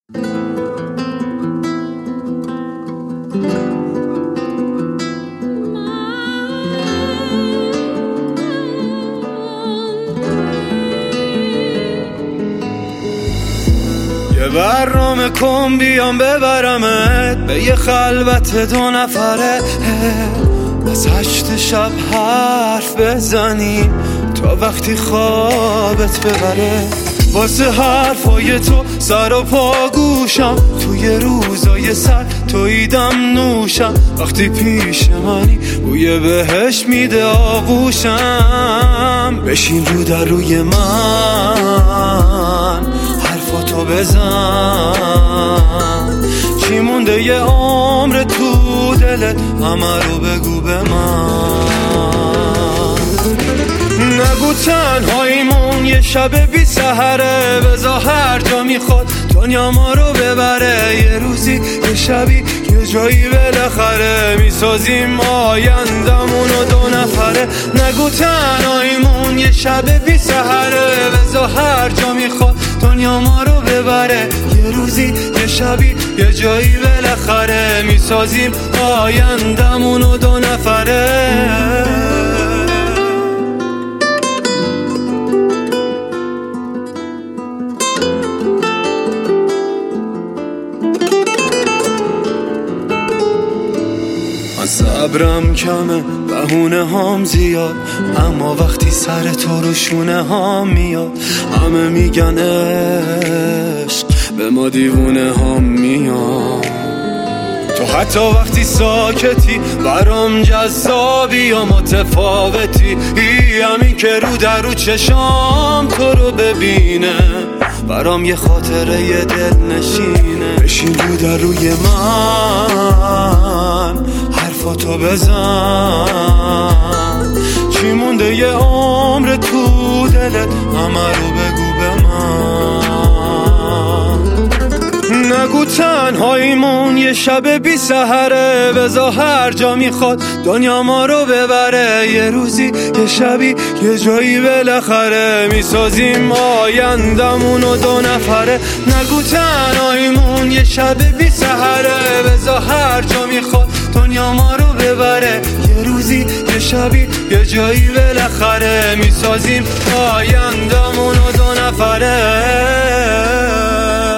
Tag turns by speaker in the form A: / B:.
A: یه برنامه کن بیام ببرمت به یه خلوت 2 نفره، از 8 شب حرف بزنیم تا وقتی خوابت ببره. واسه حرفای تو سر و پا گوشم، توی روزای سر تویدم نوشم. وقتی پیش منی بوی بهش میده آغوشم. بشین رو در روی من، حرفاتو بزن. چی مونده یه عمر تو دلت، همه رو بگو به من. نگو تنهاییمون یه شب بی سحره، بذار هر جا میخواد دنیا ما رو ببره. یه روزی یه شبی یه جایی بالاخره میسازیم آیندمونو 2 نفره. نگو تنهاییمون یه شب بی سحره، بذار هر جا میخواد دنیا ما رو ببره. یه روزی یه شبی یه جایی بالاخره میسازیم آیندمونو 2 نفره. صبرم کمه، بهونه هام زیاد، اما وقتی سر تو رو شونه هام میاد. همه میگن عشق به ما دیوونه هام میاد. تو حتی وقتی ساکتی برام جذابی یا متفاوتی. همین که رو در رو چشام تو رو ببینه برام یه خاطره یه دل نشینه. بشین رو در روی من، حرفاتو بزن. چی مونده یه عمر تو دلت، همه رو بگو به من. نگو تنهاییمون یه شب بی سحره، بذار هر جا میخواد دنیا ما رو ببره. یه روزی یه شبی یه جایی بالاخره میسازیم آیندمونو 2 نفره. نگو تنهاییمون یه شب بی سحره، بذار هر جا میخواد دنیا ما رو ببره. یه روزی یه شبی یه جایی بالاخره میسازیم آیندمونو 2 نفره.